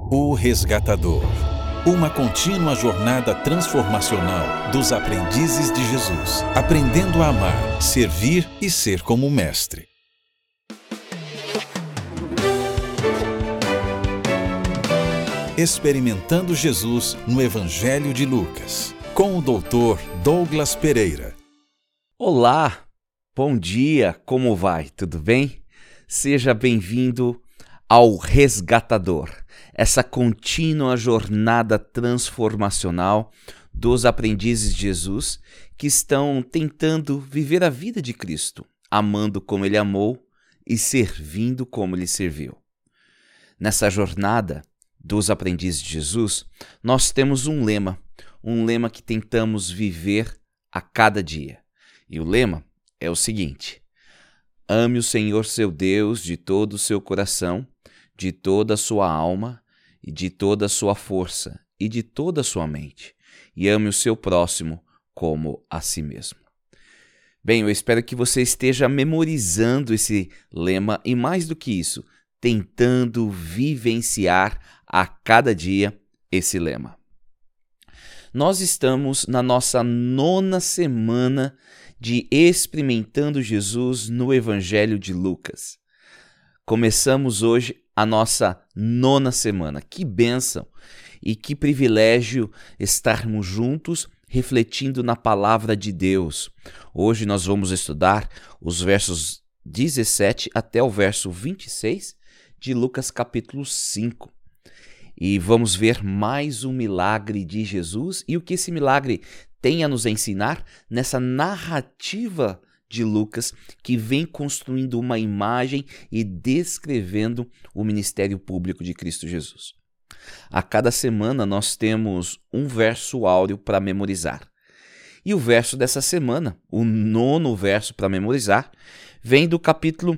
O Resgatador. Uma contínua jornada transformacional dos aprendizes de Jesus, aprendendo a amar, servir e ser como o Mestre. Experimentando Jesus no Evangelho de Lucas, com o Dr. Douglas Pereira. Olá, bom dia, como vai? Tudo bem? Seja bem-vindo ao Resgatador, essa contínua jornada transformacional dos aprendizes de Jesus que estão tentando viver a vida de Cristo, amando como Ele amou e servindo como Ele serviu. Nessa jornada dos aprendizes de Jesus, nós temos um lema que tentamos viver a cada dia. E o lema é o seguinte: ame o Senhor seu Deus de todo o seu coração, de toda a sua alma, e de toda a sua força, e de toda a sua mente, e ame o seu próximo como a si mesmo. Bem, eu espero que você esteja memorizando esse lema e, mais do que isso, tentando vivenciar a cada dia esse lema. Nós estamos na nossa 9ª semana de Experimentando Jesus no Evangelho de Lucas. Começamos hoje a nossa 9ª semana. Que bênção e que privilégio estarmos juntos refletindo na palavra de Deus. Hoje nós vamos estudar os versos 17 até o verso 26 de Lucas capítulo 5. E vamos ver mais um milagre de Jesus e o que esse milagre tem a nos ensinar nessa narrativa de Lucas, que vem construindo uma imagem e descrevendo o ministério público de Cristo Jesus. A cada semana nós temos um verso áureo para memorizar. E o verso dessa semana, o 9º verso para memorizar, vem do capítulo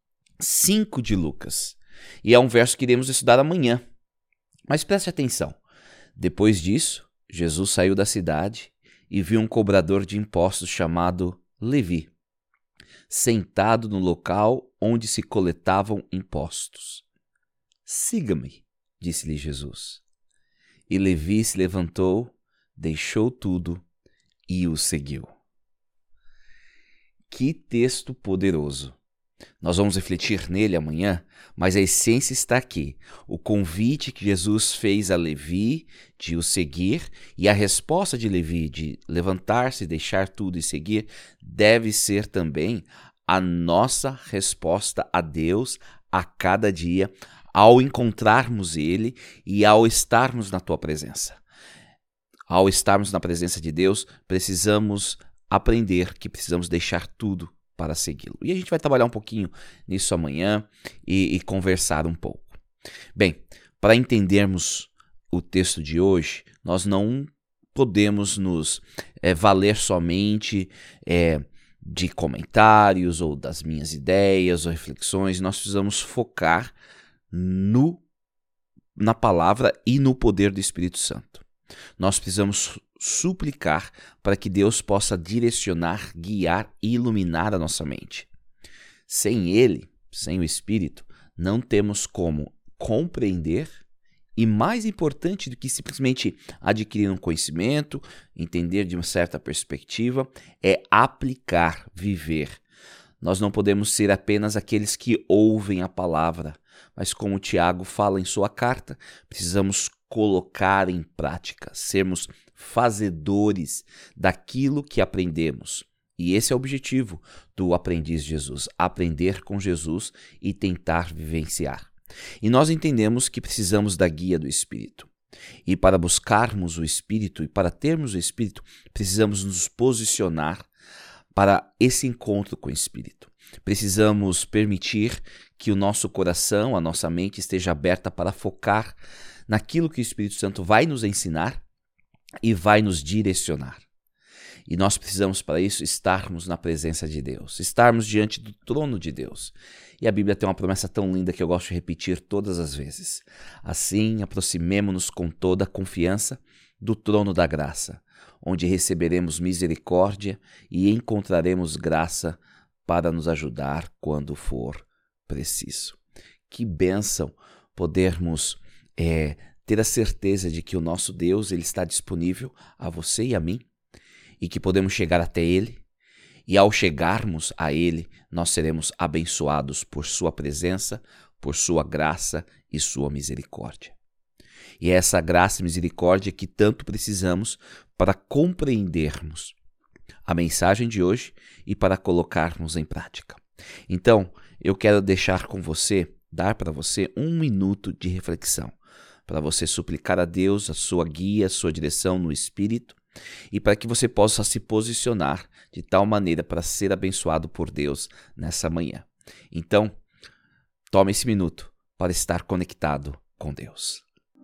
5 de Lucas. E é um verso que iremos estudar amanhã. Mas preste atenção. Depois disso, Jesus saiu da cidade e viu um cobrador de impostos chamado Levi, sentado no local onde se coletavam impostos. Siga-me, disse-lhe Jesus. E Levi se levantou, deixou tudo e o seguiu. Que texto poderoso! Nós vamos refletir nele amanhã, mas a essência está aqui. O convite que Jesus fez a Levi de o seguir e a resposta de Levi de levantar-se, deixar tudo e seguir deve ser também a nossa resposta a Deus a cada dia ao encontrarmos Ele e ao estarmos na Tua presença. Ao estarmos na presença de Deus, precisamos aprender que precisamos deixar tudo para segui-lo. E a gente vai trabalhar um pouquinho nisso amanhã e conversar um pouco. Bem, para entendermos o texto de hoje, nós não podemos nos valer somente de comentários ou das minhas ideias ou reflexões. Nós precisamos focar na palavra e no poder do Espírito Santo. Nós precisamos suplicar para que Deus possa direcionar, guiar e iluminar a nossa mente. Sem Ele, sem o Espírito, não temos como compreender e, mais importante do que simplesmente adquirir um conhecimento, entender de uma certa perspectiva, é aplicar, viver. Nós não podemos ser apenas aqueles que ouvem a palavra, mas como Tiago fala em sua carta, precisamos colocar em prática, sermos fazedores daquilo que aprendemos. E esse é o objetivo do aprendiz de Jesus, aprender com Jesus e tentar vivenciar. E nós entendemos que precisamos da guia do Espírito. E para buscarmos o Espírito e para termos o Espírito, precisamos nos posicionar para esse encontro com o Espírito. Precisamos permitir que o nosso coração, a nossa mente esteja aberta para focar naquilo que o Espírito Santo vai nos ensinar e vai nos direcionar. E nós precisamos, para isso, estarmos na presença de Deus, estarmos diante do trono de Deus. E a Bíblia tem uma promessa tão linda que eu gosto de repetir todas as vezes. Assim, aproximemo-nos com toda a confiança do trono da graça, onde receberemos misericórdia e encontraremos graça para nos ajudar quando for preciso. Que bênção podermos ter a certeza de que o nosso Deus ele está disponível a você e a mim e que podemos chegar até Ele. E ao chegarmos a Ele, nós seremos abençoados por Sua presença, por Sua graça e Sua misericórdia. E é essa graça e misericórdia que tanto precisamos para compreendermos a mensagem de hoje e para colocarmos em prática. Então, eu quero dar para você 1 minuto de reflexão, para você suplicar a Deus a sua guia, a sua direção no Espírito, e para que você possa se posicionar de tal maneira para ser abençoado por Deus nessa manhã. Então, tome esse minuto para estar conectado com Deus.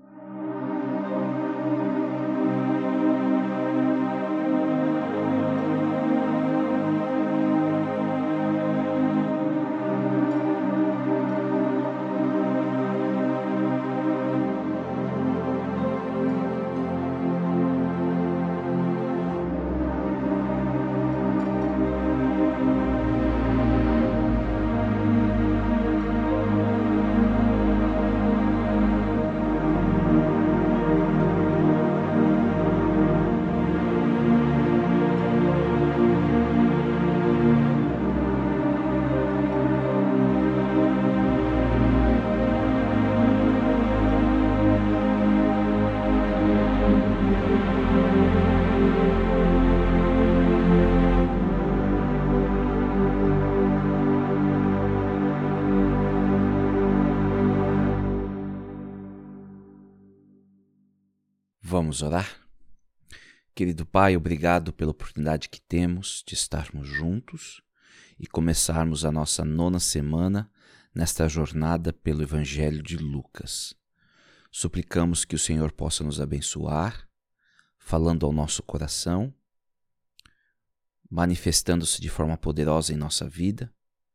Vamos orar? Querido Pai, obrigado pela oportunidade que temos de estarmos juntos e começarmos a nossa 9ª semana nesta jornada pelo Evangelho de Lucas. Suplicamos que o Senhor possa nos abençoar, falando ao nosso coração, manifestando-se de forma poderosa em nossa vida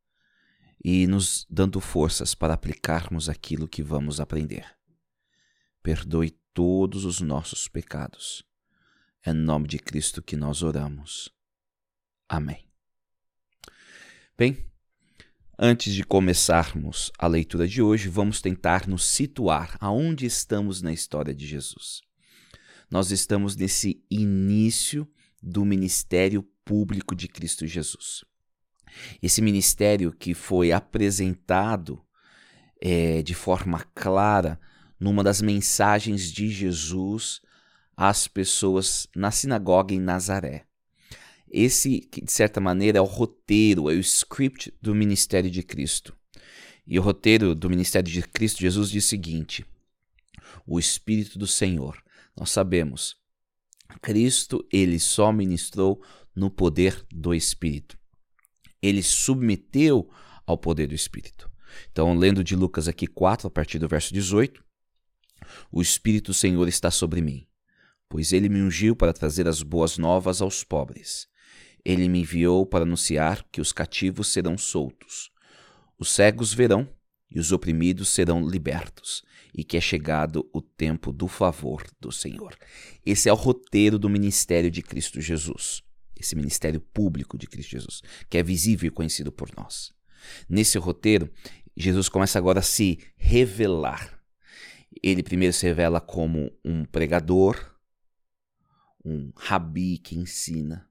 e nos dando forças para aplicarmos aquilo que vamos aprender. Perdoe todos os nossos pecados. É em nome de Cristo que nós oramos. Amém. Bem, antes de começarmos a leitura de hoje, vamos tentar nos situar aonde estamos na história de Jesus. Nós estamos nesse início do ministério público de Cristo Jesus. Esse ministério que foi apresentado de forma clara numa das mensagens de Jesus às pessoas na sinagoga em Nazaré. Esse, de certa maneira, é o roteiro, é o script do ministério de Cristo. E o roteiro do ministério de Cristo Jesus diz o seguinte: o Espírito do Senhor. Nós sabemos, Cristo, ele só ministrou no poder do Espírito. Ele submeteu ao poder do Espírito. Então, lendo de Lucas aqui 4, a partir do verso 18, o Espírito do Senhor está sobre mim, pois ele me ungiu para trazer as boas novas aos pobres. Ele me enviou para anunciar que os cativos serão soltos, os cegos verão e os oprimidos serão libertos, e que é chegado o tempo do favor do Senhor. Esse é o roteiro do ministério de Cristo Jesus, esse ministério público de Cristo Jesus, que é visível e conhecido por nós. Nesse roteiro, Jesus começa agora a se revelar. Ele primeiro se revela como um pregador, um rabi que ensina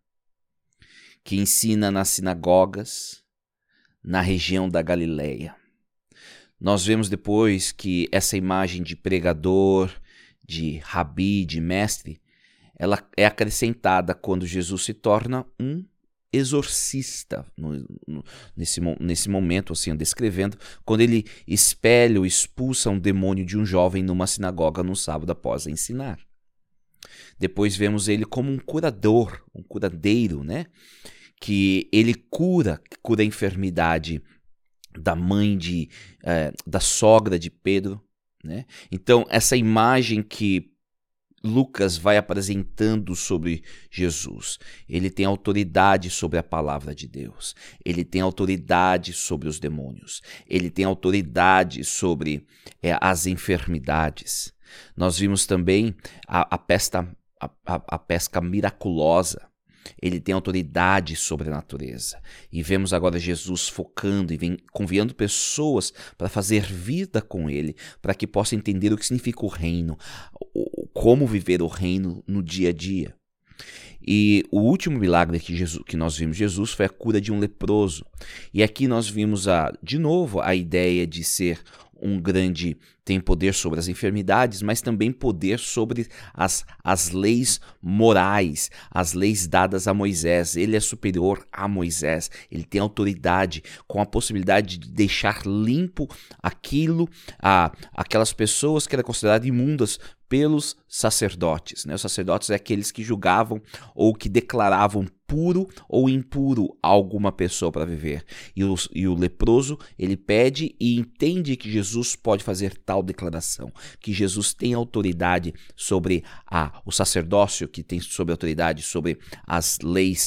nas sinagogas, na região da Galileia. Nós vemos depois que essa imagem de pregador, de rabi, de mestre, ela é acrescentada quando Jesus se torna um exorcista, nesse momento, assim, descrevendo, quando ele expele ou expulsa um demônio de um jovem numa sinagoga no sábado após ensinar. Depois vemos ele como um curador, um curadeiro, né? Que ele cura a enfermidade da mãe da sogra de Pedro, né? Então, essa imagem que Lucas vai apresentando sobre Jesus. Ele tem autoridade sobre a palavra de Deus. Ele tem autoridade sobre os demônios. Ele tem autoridade sobre as enfermidades. Nós vimos também a pesca miraculosa. ele tem autoridade sobre a natureza. E vemos agora Jesus focando e convidando pessoas para fazer vida com ele, para que possam entender o que significa o reino, como viver o reino no dia a dia. E o último milagre que nós vimos Jesus foi a cura de um leproso. E aqui nós vimos de novo a ideia de ser um grande, tem poder sobre as enfermidades, mas também poder sobre as leis morais, as leis dadas a Moisés. Ele é superior a Moisés, ele tem autoridade, com a possibilidade de deixar limpo aquelas pessoas que eram consideradas imundas pelos sacerdotes. Os sacerdotes é aqueles que julgavam ou que declaravam puro ou impuro alguma pessoa para viver. E o leproso, ele pede e entende que Jesus pode fazer tal declaração, que Jesus tem autoridade sobre o sacerdócio, que tem sobre autoridade sobre as leis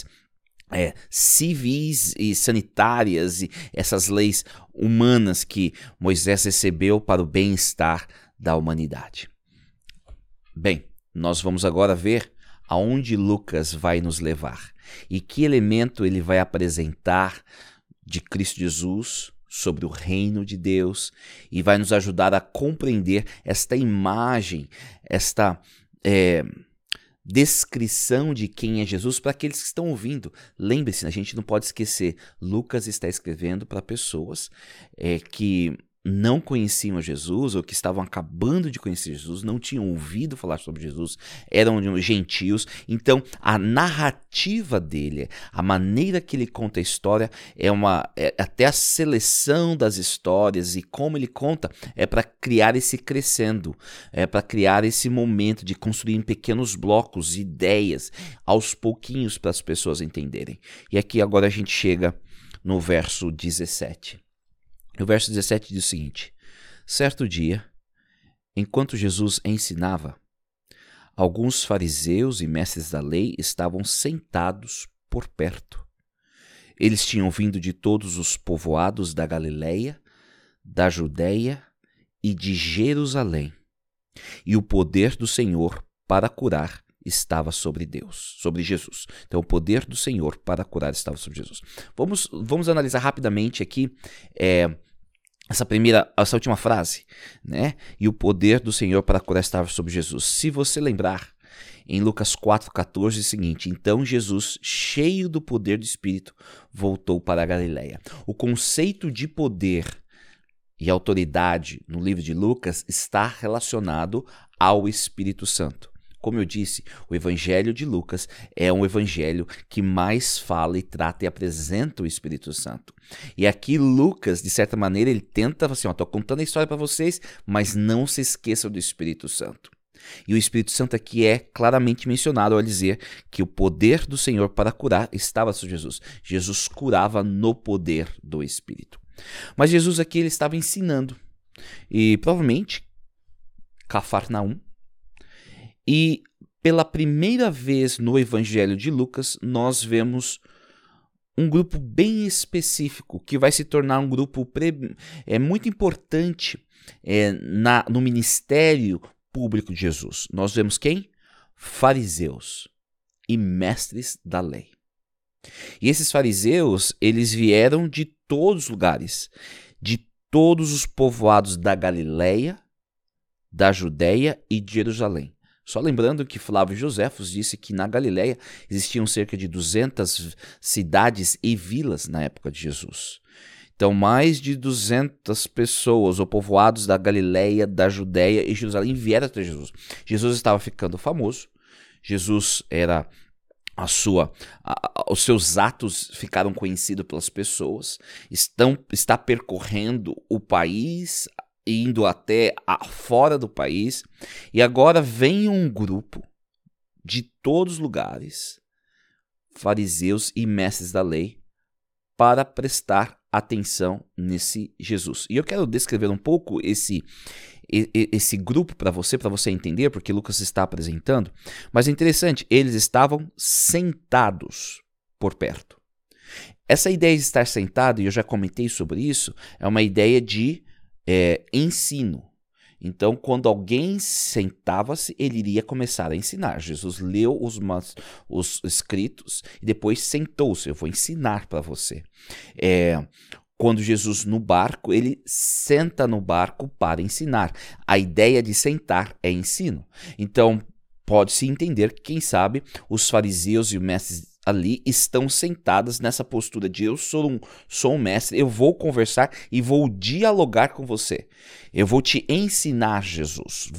civis e sanitárias e essas leis humanas que Moisés recebeu para o bem-estar da humanidade. Bem, nós vamos agora ver aonde Lucas vai nos levar e que elemento ele vai apresentar de Cristo Jesus sobre o reino de Deus e vai nos ajudar a compreender esta imagem, esta descrição de quem é Jesus para aqueles que estão ouvindo. Lembre-se, a gente não pode esquecer, Lucas está escrevendo para pessoas que não conheciam Jesus ou que estavam acabando de conhecer Jesus, não tinham ouvido falar sobre Jesus, eram gentios. Então a narrativa dele, a maneira que ele conta a história até a seleção das histórias e como ele conta é para criar esse crescendo, é para criar esse momento de construir em pequenos blocos ideias aos pouquinhos para as pessoas entenderem. E aqui agora a gente chega no verso 17. O verso 17 diz o seguinte: certo dia, enquanto Jesus ensinava, alguns fariseus e mestres da lei estavam sentados por perto. Eles tinham vindo de todos os povoados da Galileia, da Judeia e de Jerusalém, e o poder do Senhor para curar estava sobre Jesus. Então, o poder do Senhor para curar estava sobre Jesus. Vamos analisar rapidamente aqui essa última frase, né? E o poder do Senhor para curar estava sobre Jesus. Se você lembrar, em Lucas 4,14 é o seguinte: então Jesus, cheio do poder do Espírito, voltou para a Galileia. O conceito de poder e autoridade no livro de Lucas está relacionado ao Espírito Santo. Como eu disse, o evangelho de Lucas é um evangelho que mais fala e trata e apresenta o Espírito Santo. E aqui Lucas, de certa maneira, ele tenta assim, estou contando a história para vocês, mas não se esqueçam do Espírito Santo. E o Espírito Santo aqui é claramente mencionado ao dizer que o poder do Senhor para curar estava sobre Jesus. Jesus curava no poder do Espírito. Mas Jesus aqui ele estava ensinando. E provavelmente Cafarnaum. E pela primeira vez no Evangelho de Lucas, nós vemos um grupo bem específico, que vai se tornar um grupo muito importante no ministério público de Jesus. Nós vemos quem? Fariseus e mestres da lei. E esses fariseus, eles vieram de todos os lugares, de todos os povoados da Galileia, da Judeia e de Jerusalém. Só lembrando que Flávio Joséfos disse que na Galileia existiam cerca de 200 cidades e vilas na época de Jesus. Então, mais de 200 pessoas ou povoados da Galileia, da Judeia e Jerusalém vieram até Jesus. Jesus estava ficando famoso. Jesus era os seus atos ficaram conhecidos pelas pessoas. Está percorrendo o país, indo até fora do país, e agora vem um grupo de todos os lugares, fariseus e mestres da lei, para prestar atenção nesse Jesus. E eu quero descrever um pouco esse grupo para você entender, porque Lucas está apresentando, mas é interessante, eles estavam sentados por perto. Essa ideia de estar sentado, e eu já comentei sobre isso, é uma ideia de ensino. Então, quando alguém sentava-se, ele iria começar a ensinar. Jesus leu os escritos e depois sentou-se. Eu vou ensinar para você. Quando Jesus no barco, ele senta no barco para ensinar. A ideia de sentar é ensino. Então, pode-se entender que, quem sabe, os fariseus e os mestres ali estão sentados nessa postura de eu sou um mestre, eu vou conversar e vou dialogar com você. Eu vou te ensinar, Jesus.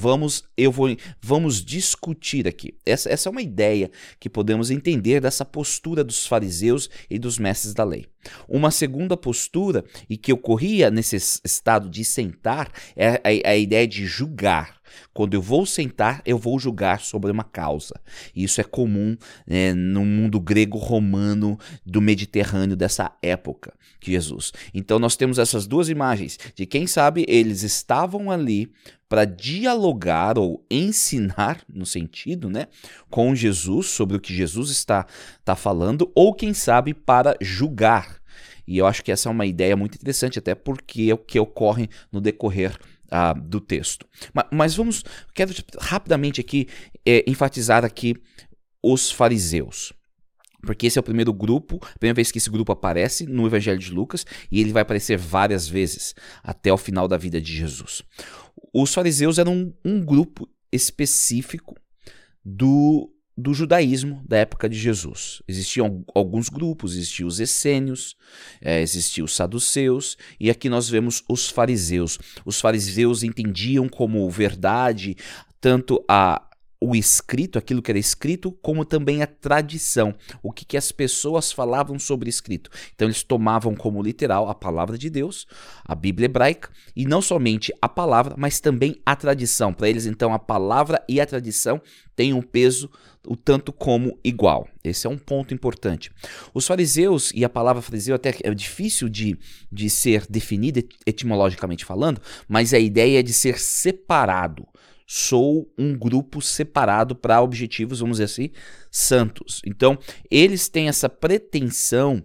Vamos discutir aqui. Essa é uma ideia que podemos entender dessa postura dos fariseus e dos mestres da lei. Uma segunda postura, e que ocorria nesse estado de sentar, é a ideia de julgar. Quando eu vou sentar, eu vou julgar sobre uma causa. Isso é comum no mundo grego-romano do Mediterrâneo dessa época de Jesus. Então nós temos essas duas imagens de, quem sabe, eles estavam ali para dialogar ou ensinar, no sentido, com Jesus sobre o que Jesus está falando, ou quem sabe para julgar. E eu acho que essa é uma ideia muito interessante, até porque é o que ocorre no decorrer do texto. Mas quero rapidamente aqui enfatizar aqui os fariseus. Porque esse é o primeiro grupo, a primeira vez que esse grupo aparece no Evangelho de Lucas, e ele vai aparecer várias vezes até o final da vida de Jesus. Os fariseus eram um grupo específico do judaísmo da época de Jesus. Existiam alguns grupos, existiam os essênios, existiam os saduceus, e aqui nós vemos os fariseus. Os fariseus entendiam como verdade tanto o escrito, aquilo que era escrito, como também a tradição, o que as pessoas falavam sobre escrito. Então eles tomavam como literal a palavra de Deus, a Bíblia hebraica, e não somente a palavra, mas também a tradição. Para eles, então, a palavra e a tradição têm um peso o tanto como igual. Esse é um ponto importante. Os fariseus, e a palavra fariseu até é difícil de ser definida etimologicamente falando, mas a ideia é de ser separado. Sou um grupo separado para objetivos, vamos dizer assim, santos. Então, eles têm essa pretensão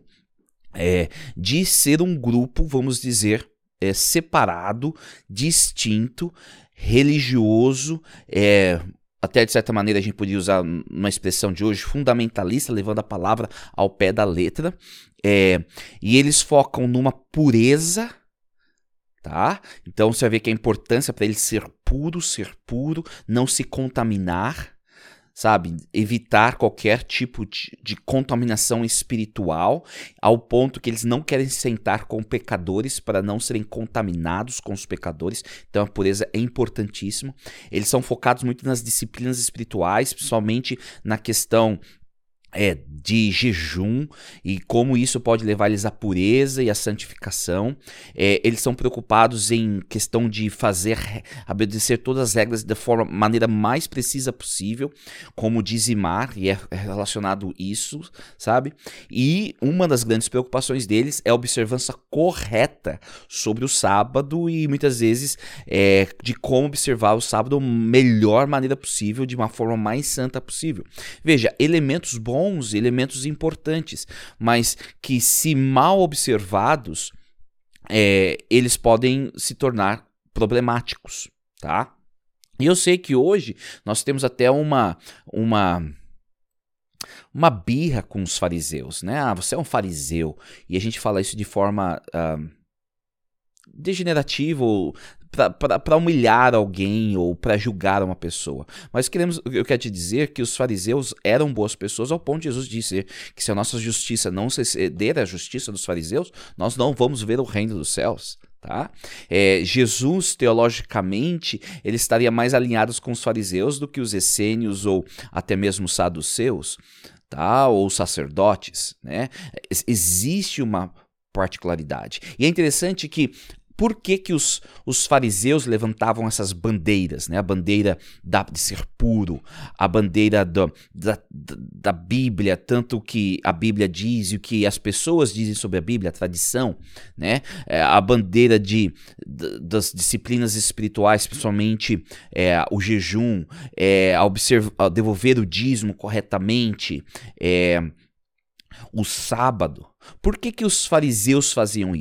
de ser um grupo, vamos dizer, separado, distinto, religioso, até de certa maneira a gente podia usar uma expressão de hoje, fundamentalista, levando a palavra ao pé da letra. E eles focam numa pureza. Tá? Então você vai ver que a importância para ele ser puro, não se contaminar, sabe? Evitar qualquer tipo de contaminação espiritual, ao ponto que eles não querem se sentar com pecadores para não serem contaminados com os pecadores. Então a pureza é importantíssima. Eles são focados muito nas disciplinas espirituais, principalmente na questão de jejum e como isso pode levar eles à pureza e à santificação. Eles são preocupados em questão de obedecer todas as regras da maneira mais precisa possível, como dizimar, e é relacionado isso, sabe? E uma das grandes preocupações deles é a observância correta sobre o sábado e muitas vezes de como observar o sábado da melhor maneira possível, de uma forma mais santa possível. Veja, elementos bons, elementos importantes, mas que, se mal observados, eles podem se tornar problemáticos, tá? E eu sei que hoje nós temos até uma birra com os fariseus, né? Você é um fariseu, e a gente fala isso de forma degenerativa, ou para humilhar alguém ou para julgar uma pessoa. Mas eu quero te dizer que os fariseus eram boas pessoas, ao ponto de Jesus dizer que se a nossa justiça não se exceder à justiça dos fariseus, nós não vamos ver o reino dos céus. Tá? Jesus, teologicamente, ele estaria mais alinhado com os fariseus do que os essênios ou até mesmo os saduceus, tá? Ou os sacerdotes, né? Existe uma particularidade. E é interessante que por que os fariseus levantavam essas bandeiras, né? A bandeira de ser puro, a bandeira da Bíblia, tanto o que a Bíblia diz e o que as pessoas dizem sobre a Bíblia, a tradição, né? A bandeira das disciplinas espirituais, principalmente o jejum, a devolver o dízimo corretamente, o sábado. Por que os fariseus faziam isso?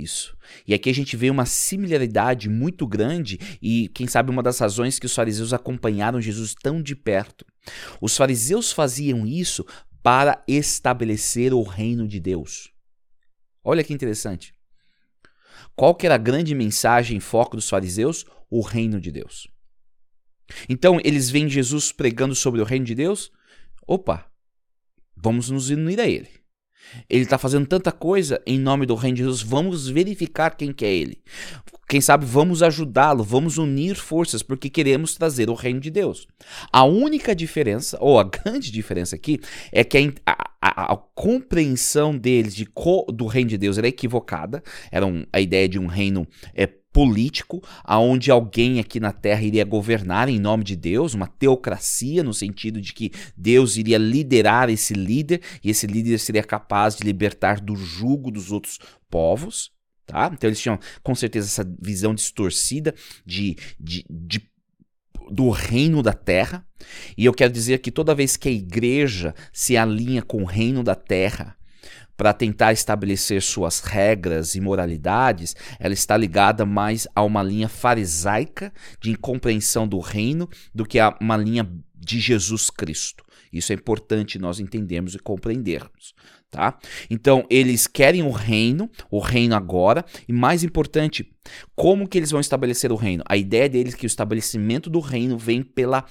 E aqui a gente vê uma similaridade muito grande e, quem sabe, uma das razões que os fariseus acompanharam Jesus tão de perto. Os fariseus faziam isso para estabelecer o reino de Deus. Olha que interessante. Qual que era a grande mensagem em foco dos fariseus? O reino de Deus. Então, eles veem Jesus pregando sobre o reino de Deus. Opa, vamos nos unir a ele. Ele está fazendo tanta coisa em nome do reino de Deus, vamos verificar quem que é ele. Quem sabe vamos ajudá-lo, vamos unir forças, porque queremos trazer o reino de Deus. A única diferença, ou a grande diferença aqui, é que a compreensão deles do reino de Deus era equivocada. Era a ideia de um reino político, aonde alguém aqui na terra iria governar em nome de Deus, uma teocracia, no sentido de que Deus iria liderar esse líder, e esse líder seria capaz de libertar do jugo dos outros povos, tá? Então eles tinham com certeza essa visão distorcida do reino da terra, e eu quero dizer que toda vez que a igreja se alinha com o reino da terra, para tentar estabelecer suas regras e moralidades, ela está ligada mais a uma linha farisaica de incompreensão do reino do que a uma linha de Jesus Cristo. Isso é importante nós entendermos e compreendermos, tá? Então, eles querem o reino agora, e mais importante, como que eles vão estabelecer o reino? A ideia deles é que o estabelecimento do reino vem pela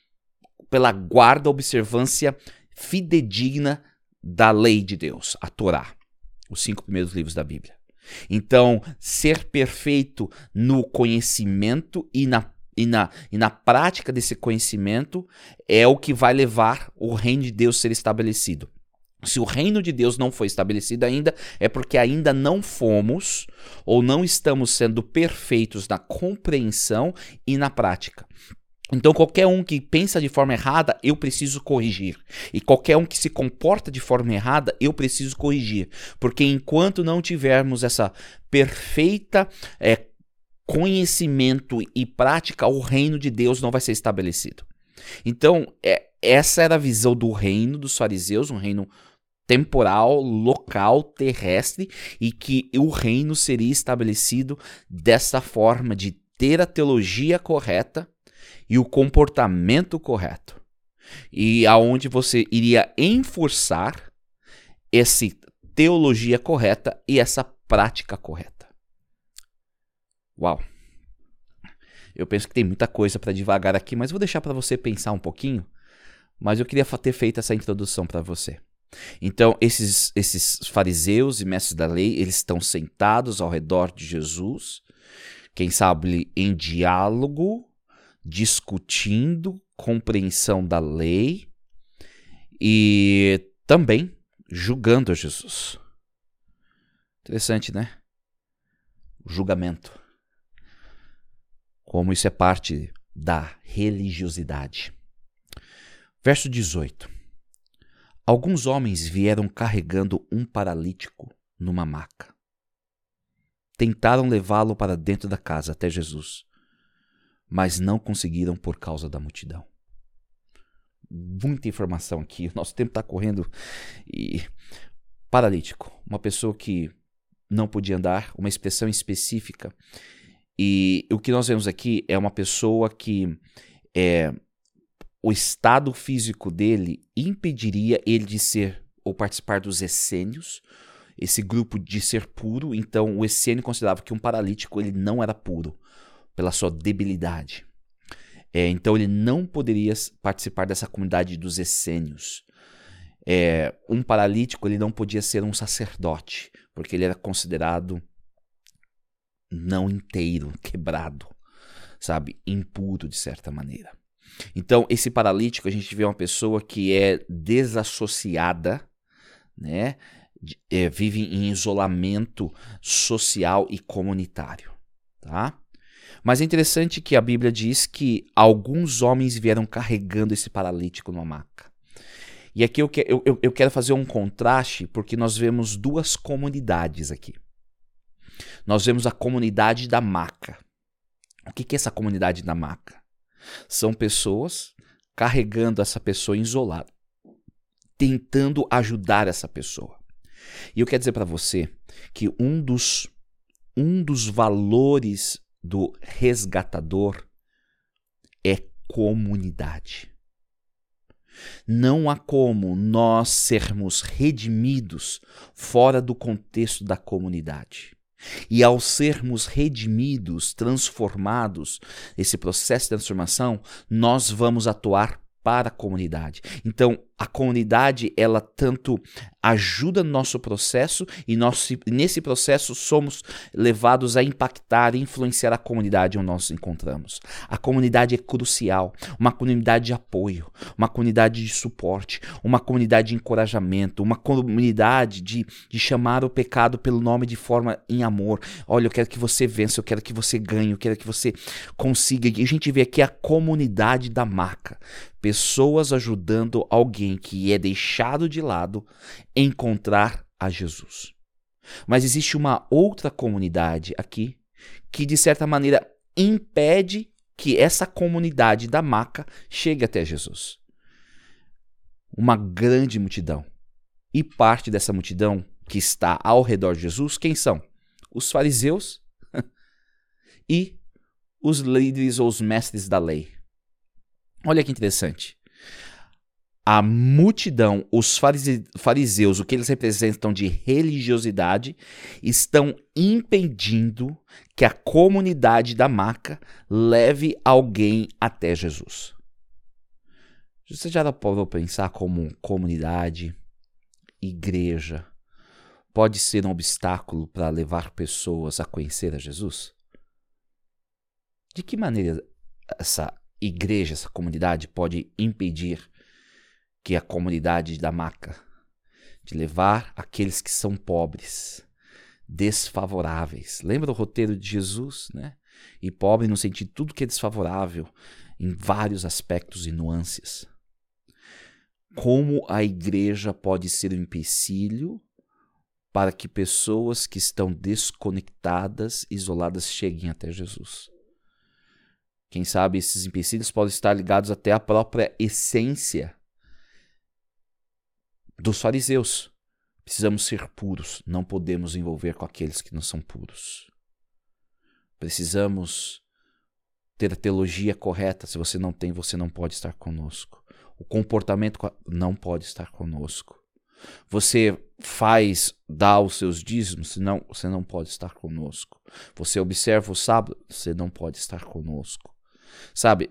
guarda, observância fidedigna da lei de Deus, a Torá, os 5 primeiros livros da Bíblia. Então, ser perfeito no conhecimento e na prática desse conhecimento é o que vai levar o reino de Deus a ser estabelecido. Se o reino de Deus não foi estabelecido ainda, é porque ainda não fomos ou não estamos sendo perfeitos na compreensão e na prática. Então, qualquer um que pensa de forma errada, eu preciso corrigir. E qualquer um que se comporta de forma errada, eu preciso corrigir. Porque enquanto não tivermos essa perfeita conhecimento e prática, o reino de Deus não vai ser estabelecido. Então, essa era a visão do reino dos fariseus, um reino temporal, local, terrestre, e que o reino seria estabelecido dessa forma de ter a teologia correta e o comportamento correto, e aonde você iria enforçar essa teologia correta e essa prática correta. Uau! Eu penso que tem muita coisa para devagar aqui, mas vou deixar para você pensar um pouquinho, mas eu queria ter feito essa introdução para você. Então, esses fariseus e mestres da lei, eles estão sentados ao redor de Jesus, quem sabe em diálogo, discutindo compreensão da lei e também julgando a Jesus. Interessante, né? O julgamento. Como isso é parte da religiosidade. Verso 18. Alguns homens vieram carregando um paralítico numa maca. Tentaram levá-lo para dentro da casa até Jesus, mas não conseguiram por causa da multidão. Muita informação aqui, o nosso tempo está correndo. E paralítico, uma pessoa que não podia andar, uma expressão específica. E o que nós vemos aqui é uma pessoa que o estado físico dele impediria ele de ser ou participar dos essênios, esse grupo de ser puro. Então o essênio considerava que um paralítico ele não era puro, pela sua debilidade. Então ele não poderia participar dessa comunidade dos essênios. Um paralítico ele não podia ser um sacerdote, porque ele era considerado não inteiro, quebrado, sabe, impuro de certa maneira. Então esse paralítico, a gente vê uma pessoa que é desassociada, né? Vive em isolamento social e comunitário, tá? Mas é interessante que a Bíblia diz que alguns homens vieram carregando esse paralítico numa maca. E aqui eu quero fazer um contraste, porque nós vemos duas comunidades aqui. Nós vemos a comunidade da maca. O que é essa comunidade da maca? São pessoas carregando essa pessoa isolada, tentando ajudar essa pessoa. E eu quero dizer para você que um dos um dos valores do resgatador é comunidade. Não há como nós sermos redimidos fora do contexto da comunidade. E ao sermos redimidos, transformados, esse processo de transformação, nós vamos atuar para a comunidade. Então, a comunidade, ela tanto ajuda no nosso processo e nesse processo somos levados a impactar e influenciar a comunidade onde nós nos encontramos. A comunidade é crucial, uma comunidade de apoio, uma comunidade de suporte, uma comunidade de encorajamento, uma comunidade de chamar o pecado pelo nome de forma em amor. Olha, eu quero que você vença, eu quero que você ganhe, eu quero que você consiga. E a gente vê aqui a comunidade da Maca. Pessoas ajudando alguém que é deixado de lado encontrar a Jesus. Mas existe uma outra comunidade aqui que, de certa maneira, impede que essa comunidade da Maca chegue até Jesus. Uma grande multidão. E parte dessa multidão que está ao redor de Jesus, quem são? Os fariseus e os líderes ou os mestres da lei. Olha que interessante. A multidão, os fariseus, o que eles representam de religiosidade, estão impedindo que a comunidade da Maca leve alguém até Jesus. Você já parou para pensar como comunidade, igreja, pode ser um obstáculo para levar pessoas a conhecer a Jesus? De que maneira essa igreja, essa comunidade pode impedir que a comunidade da Maca, de levar aqueles que são pobres, desfavoráveis? Lembra o roteiro de Jesus, né? E pobre no sentido de tudo que é desfavorável, em vários aspectos e nuances. Como a igreja pode ser um empecilho para que pessoas que estão desconectadas, isoladas, cheguem até Jesus? Quem sabe esses empecilhos podem estar ligados até à própria essência dos fariseus. Precisamos ser puros, não podemos envolver com aqueles que não são puros. Precisamos ter a teologia correta. Se você não tem, você não pode estar conosco. O comportamento não pode estar conosco. Você dá os seus dízimos, senão você não pode estar conosco. Você observa o sábado, você não pode estar conosco. Sabe,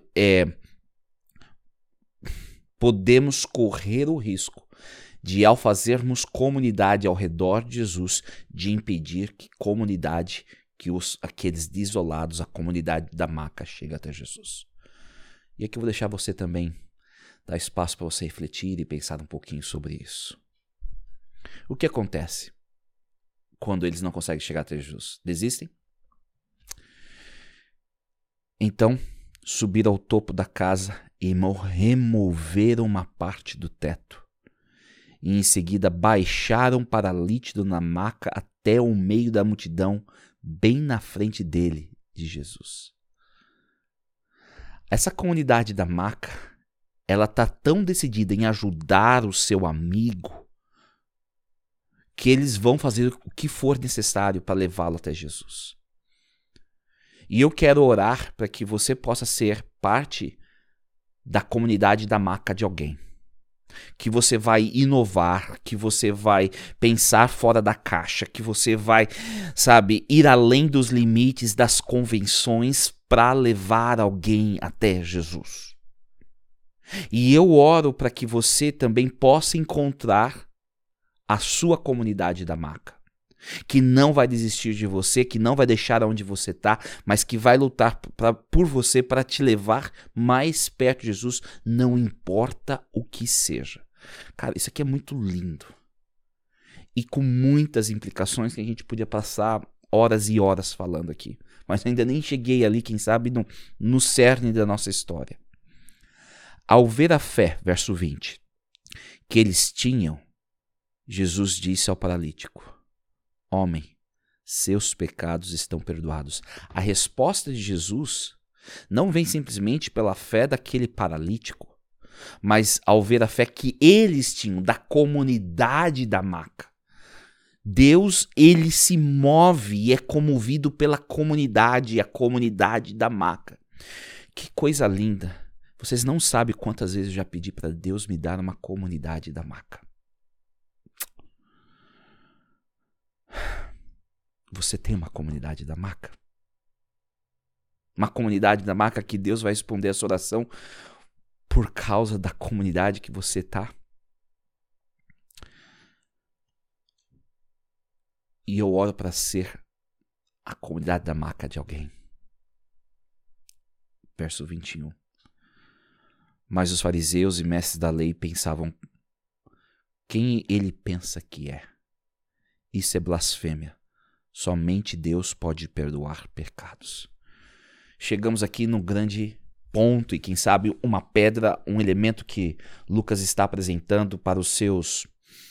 podemos correr o risco de, ao fazermos comunidade ao redor de Jesus, de impedir que comunidade, aqueles desolados, a comunidade da Maca chegue até Jesus. E aqui eu vou deixar você também, dar espaço para você refletir e pensar um pouquinho sobre isso. O que acontece quando eles não conseguem chegar até Jesus? Desistem? Então, subiram ao topo da casa e removeram uma parte do teto. E em seguida baixaram o paralítico na maca até o meio da multidão, bem na frente dele, de Jesus. Essa comunidade da maca, ela está tão decidida em ajudar o seu amigo, que eles vão fazer o que for necessário para levá-lo até Jesus. E eu quero orar para que você possa ser parte da comunidade da maca de alguém. Que você vai inovar, que você vai pensar fora da caixa, que você vai, ir além dos limites das convenções para levar alguém até Jesus. E eu oro para que você também possa encontrar a sua comunidade da maca, que não vai desistir de você, que não vai deixar onde você está, mas que vai lutar por você para te levar mais perto de Jesus, não importa o que seja. Cara, isso aqui é muito lindo. E com muitas implicações que a gente podia passar horas e horas falando aqui. Mas ainda nem cheguei ali, quem sabe, no cerne da nossa história. Ao ver a fé, verso 20, que eles tinham, Jesus disse ao paralítico: homem, seus pecados estão perdoados. A resposta de Jesus não vem simplesmente pela fé daquele paralítico, mas ao ver a fé que eles tinham, da comunidade da maca. Deus, ele se move e é comovido pela comunidade, a comunidade da Maca. Que coisa linda. Vocês não sabem quantas vezes eu já pedi para Deus me dar uma comunidade da Maca. Você tem uma comunidade da Maca? Uma comunidade da Maca que Deus vai responder essa oração por causa da comunidade que você está? E eu oro para ser a comunidade da Maca de alguém. Verso 21. Mas os fariseus e mestres da lei pensavam: quem ele pensa que é? Isso é blasfêmia. Somente Deus pode perdoar pecados. Chegamos aqui no grande ponto e quem sabe uma pedra, um elemento que Lucas está apresentando para os seus...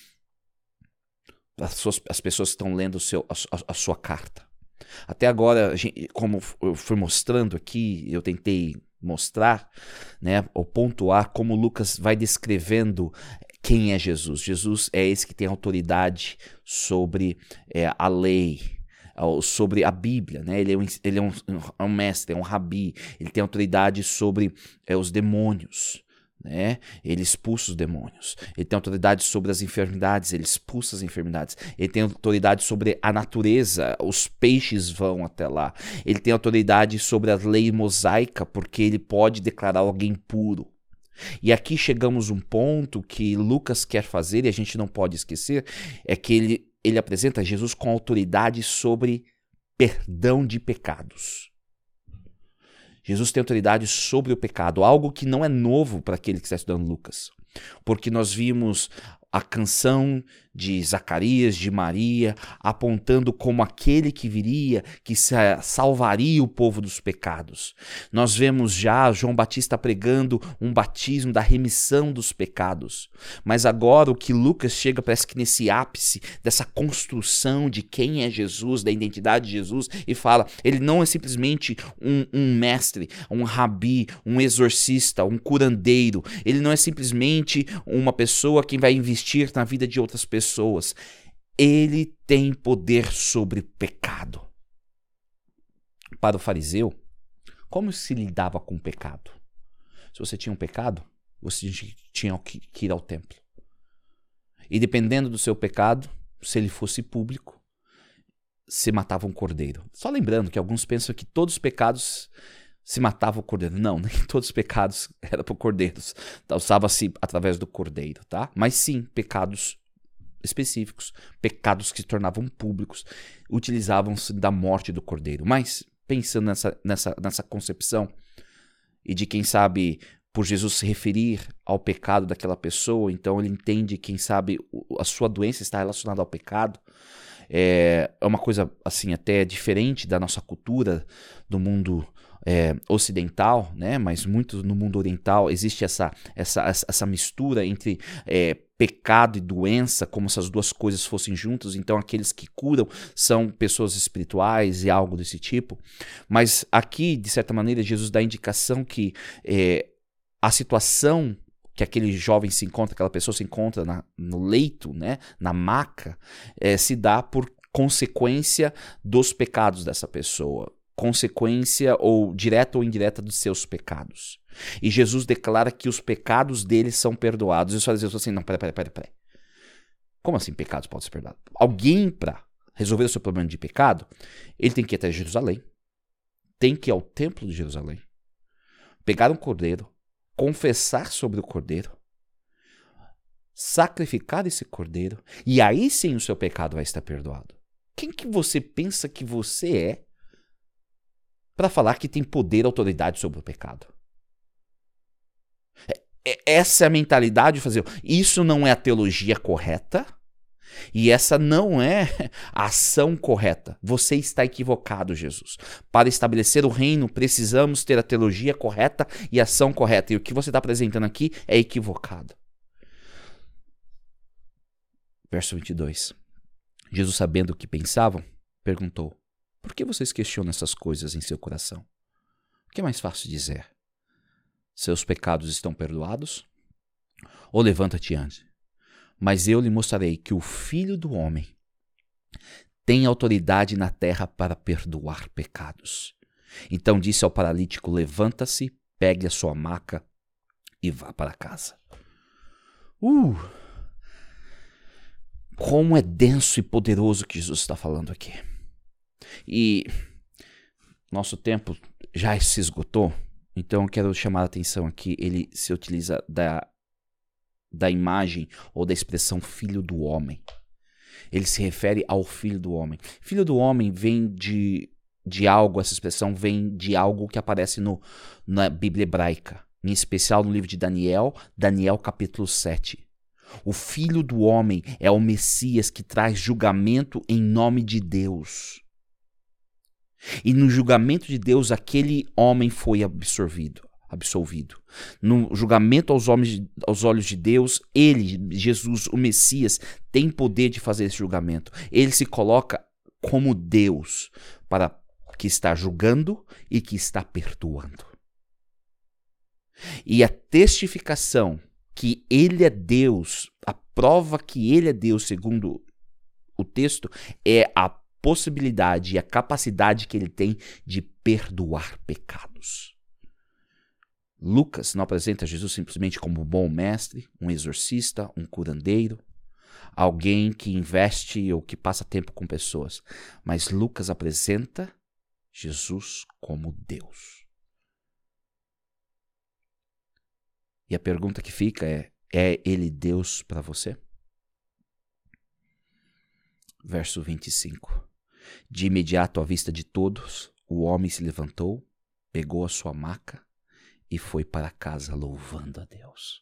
as pessoas que estão lendo a sua carta. Até agora, como eu fui mostrando aqui, eu tentei mostrar, né, ou pontuar como Lucas vai descrevendo quem é Jesus. Jesus é esse que tem autoridade sobre a lei, sobre a Bíblia, né? Ele é um mestre, é um rabi, ele tem autoridade sobre os demônios. Né? Ele expulsa os demônios. Ele tem autoridade sobre as enfermidades, ele expulsa as enfermidades. Ele tem autoridade sobre a natureza, os peixes vão até lá. Ele tem autoridade sobre a lei mosaica, porque ele pode declarar alguém puro. E aqui chegamos a um ponto que Lucas quer fazer, e a gente não pode esquecer, é que ele apresenta Jesus com autoridade sobre perdão de pecados. Jesus tem autoridade sobre o pecado, algo que não é novo para aquele que está estudando Lucas. Porque nós vimos a canção de Zacarias, de Maria, apontando como aquele que viria, que salvaria o povo dos pecados. Nós vemos já João Batista pregando um batismo da remissão dos pecados. Mas agora o que Lucas chega parece que nesse ápice dessa construção de quem é Jesus, da identidade de Jesus, e fala, ele não é simplesmente um mestre, um rabi, um exorcista, um curandeiro. Ele não é simplesmente uma pessoa que vai investir na vida de outras pessoas. Ele tem poder sobre o pecado. Para o fariseu, como se lidava com o pecado? Se você tinha um pecado, você tinha que ir ao templo. E dependendo do seu pecado, se ele fosse público, se matava um cordeiro. Só lembrando que alguns pensam que todos os pecados se matava o cordeiro. Não, nem todos os pecados eram por cordeiros. Usava-se através do cordeiro, tá? Mas sim, pecados específicos, pecados que se tornavam públicos, utilizavam-se da morte do cordeiro. Mas, pensando nessa concepção, e de quem sabe, por Jesus se referir ao pecado daquela pessoa, então ele entende, quem sabe, a sua doença está relacionada ao pecado. É uma coisa, assim, até diferente da nossa cultura, do mundo ocidental, né? Mas muito no mundo oriental existe essa mistura entre pecado e doença, como se as duas coisas fossem juntas. Então aqueles que curam são pessoas espirituais e algo desse tipo. Mas aqui, de certa maneira, Jesus dá a indicação que a situação que aquele jovem se encontra, aquela pessoa se encontra no leito, né? Na maca, se dá por consequência dos pecados dessa pessoa. Consequência ou direta ou indireta dos seus pecados. E Jesus declara que os pecados deles são perdoados. E os fariseus falam assim, não, peraí. Como assim pecados podem ser perdoados? Alguém, para resolver o seu problema de pecado, ele tem que ir até Jerusalém, tem que ir ao templo de Jerusalém, pegar um cordeiro, confessar sobre o cordeiro, sacrificar esse cordeiro, e aí sim o seu pecado vai estar perdoado. Quem que você pensa que você é para falar que tem poder e autoridade sobre o pecado? Essa é a mentalidade de fazer. Isso não é a teologia correta e essa não é a ação correta. Você está equivocado, Jesus. Para estabelecer o reino, precisamos ter a teologia correta e a ação correta. E o que você está apresentando aqui é equivocado. Verso 22. Jesus, sabendo o que pensavam, perguntou: por que vocês questionam essas coisas em seu coração? O que é mais fácil dizer? Seus pecados estão perdoados? Ou levanta-te e ande? Mas eu lhe mostrarei que o Filho do Homem tem autoridade na terra para perdoar pecados. Então disse ao paralítico: levanta-se, pegue a sua maca e vá para casa. Como é denso e poderoso que Jesus está falando aqui. E nosso tempo já se esgotou, então eu quero chamar a atenção aqui. Ele se utiliza da imagem ou da expressão filho do homem. Ele se refere ao filho do homem. Filho do homem vem de algo, essa expressão vem de algo que aparece na Bíblia hebraica, em especial no livro de Daniel capítulo 7. O filho do homem é o Messias que traz julgamento em nome de Deus. E no julgamento de Deus, aquele homem foi absolvido. No julgamento aos olhos de Deus, ele, Jesus, o Messias, tem poder de fazer esse julgamento. Ele se coloca como Deus, para que está julgando e que está perdoando. E a testificação que ele é Deus, a prova que ele é Deus, segundo o texto, é a possibilidade e a capacidade que ele tem de perdoar pecados. Lucas não apresenta Jesus simplesmente como um bom mestre, um exorcista, um curandeiro, alguém que investe ou que passa tempo com pessoas, mas Lucas apresenta Jesus como Deus. E a pergunta que fica é ele Deus para você? Verso 25. De imediato à vista de todos, o homem se levantou, pegou a sua maca e foi para casa louvando a Deus.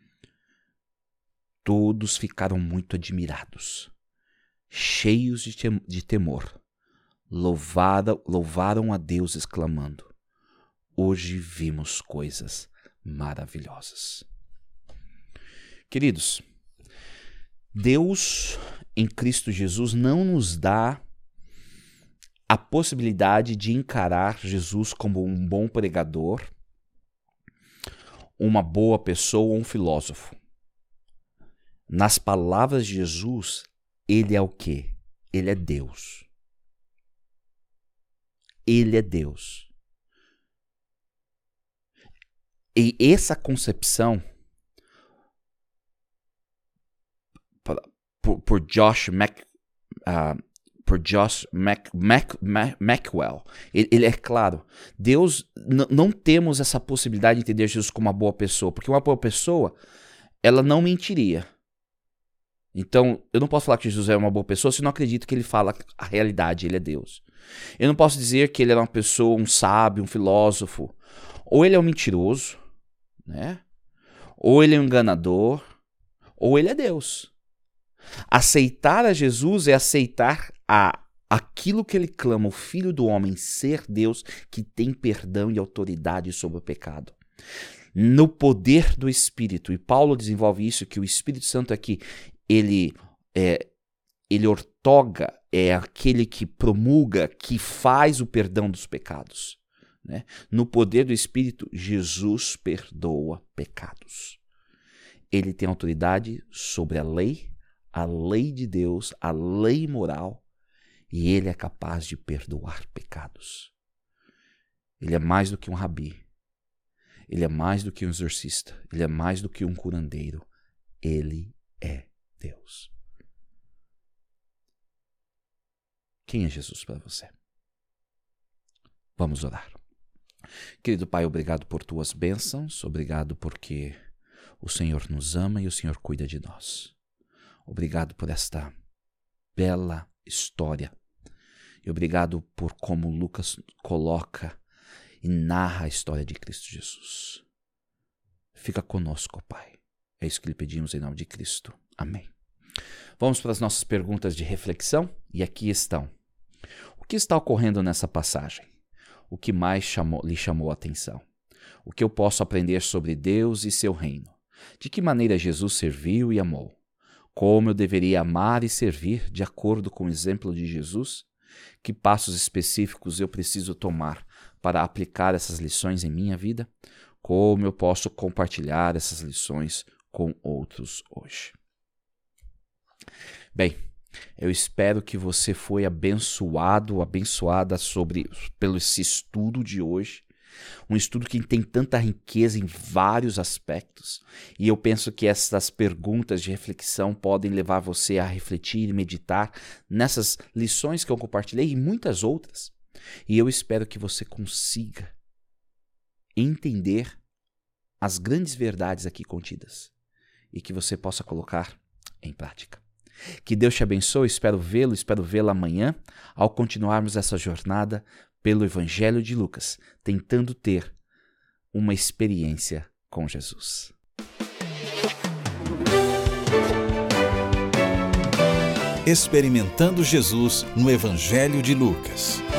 Todos ficaram muito admirados, cheios de temor. Louvaram a Deus exclamando: hoje vimos coisas maravilhosas. Queridos, Deus em Cristo Jesus não nos dá a possibilidade de encarar Jesus como um bom pregador, uma boa pessoa ou um filósofo. Nas palavras de Jesus, ele é o quê? Ele é Deus. Ele é Deus. E essa concepção, por Josh Maxwell, ele é claro. Deus, não temos essa possibilidade de entender Jesus como uma boa pessoa, porque uma boa pessoa, ela não mentiria. Então, eu não posso falar que Jesus é uma boa pessoa se eu não acredito que ele fala a realidade, ele é Deus. Eu não posso dizer que ele é uma pessoa, um sábio, um filósofo. Ou ele é um mentiroso, né? Ou ele é um enganador, ou ele é Deus. Aceitar a Jesus é aceitar aquilo que ele clama, o Filho do Homem, ser Deus, que tem perdão e autoridade sobre o pecado. No poder do Espírito, e Paulo desenvolve isso, que o Espírito Santo aqui, ele ortoga, é aquele que promulga, que faz o perdão dos pecados. Né? No poder do Espírito, Jesus perdoa pecados. Ele tem autoridade sobre a lei de Deus, a lei moral, e ele é capaz de perdoar pecados. Ele é mais do que um rabi. Ele é mais do que um exorcista. Ele é mais do que um curandeiro. Ele é Deus. Quem é Jesus para você? Vamos orar. Querido Pai, obrigado por tuas bênçãos, obrigado porque o Senhor nos ama e o Senhor cuida de nós. Obrigado por esta bela história e obrigado por como Lucas coloca e narra a história de Cristo Jesus. Fica conosco, Pai. É isso que lhe pedimos em nome de Cristo. Amém. Vamos para as nossas perguntas de reflexão e aqui estão. O que está ocorrendo nessa passagem? O que mais lhe chamou a atenção? O que eu posso aprender sobre Deus e seu reino? De que maneira Jesus serviu e amou? Como eu deveria amar e servir de acordo com o exemplo de Jesus? Que passos específicos eu preciso tomar para aplicar essas lições em minha vida? Como eu posso compartilhar essas lições com outros hoje? Bem, Eu espero que você foi abençoado, abençoada pelo esse estudo de hoje. Um estudo que tem tanta riqueza em vários aspectos. E eu penso que essas perguntas de reflexão podem levar você a refletir e meditar nessas lições que eu compartilhei e muitas outras. E eu espero que você consiga entender as grandes verdades aqui contidas e que você possa colocar em prática. Que Deus te abençoe, espero vê-la amanhã, ao continuarmos essa jornada pelo Evangelho de Lucas, tentando ter uma experiência com Jesus. Experimentando Jesus no Evangelho de Lucas.